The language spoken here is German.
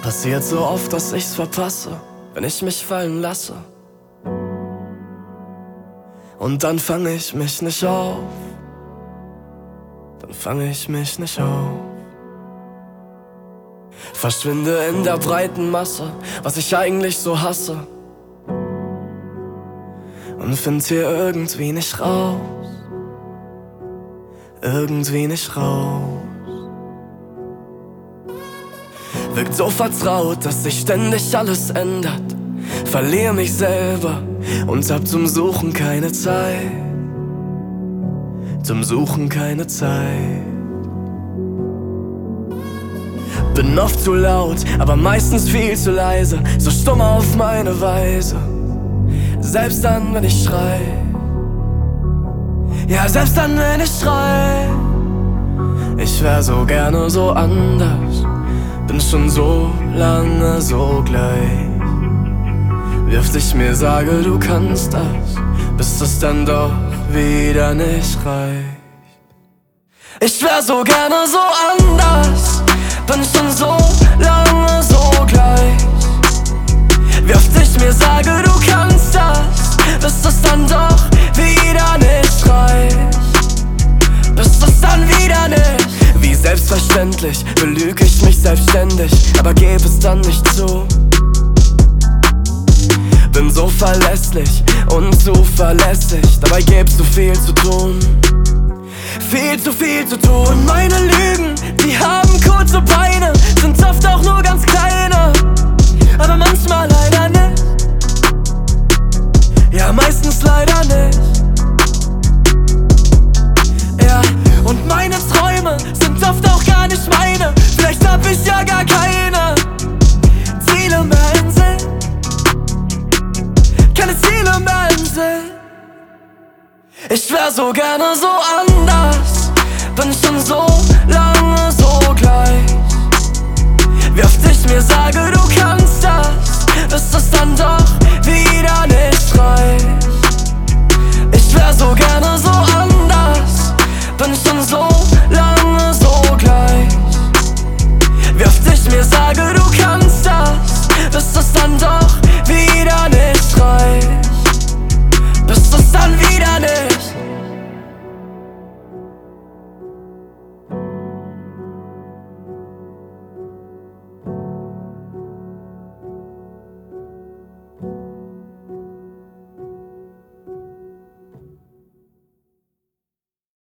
Passiert so oft, dass ich's verpasse, wenn ich mich fallen lasse. Und dann fange ich mich nicht auf. Dann fange ich mich nicht auf. Verschwinde in der breiten Masse, was ich eigentlich so hasse. Und find hier irgendwie nicht raus. Irgendwie nicht raus. Wirkt so vertraut, dass sich ständig alles ändert. Verlier mich selber und hab zum Suchen keine Zeit. Zum Suchen keine Zeit. Bin oft zu laut, aber meistens viel zu leise. So stumm auf meine Weise. Selbst dann, wenn ich schrei. Ja, selbst dann, wenn ich schrei. Ich wär so gerne so anders. Bin schon so lange so gleich. Wie oft ich mir sage, du kannst das, bis es dann doch wieder nicht reicht. Ich wär so gerne so anders. Bin schon so lange so gleich. Wie oft ich mir sage, du kannst das, bis es dann doch wieder nicht reicht. Bis es dann wieder nicht. Wie selbstverständlich belüge ich mich selbstständig, aber geb es dann nicht zu. Bin so verlässlich und zuverlässig, dabei gibt's so viel zu tun. Viel zu tun. Und meine Lügen, die haben kurze Beine, sind oft auch nur ganz kleine, aber manchmal leider nicht. Ja, meistens leider nicht. Ja, und meine Träume sind oft auch gar nicht meine. Vielleicht hab ich ja gar keine Ziele mehr in Sinn. Keine Ziele mehr in Sinn. Ich wär so gerne so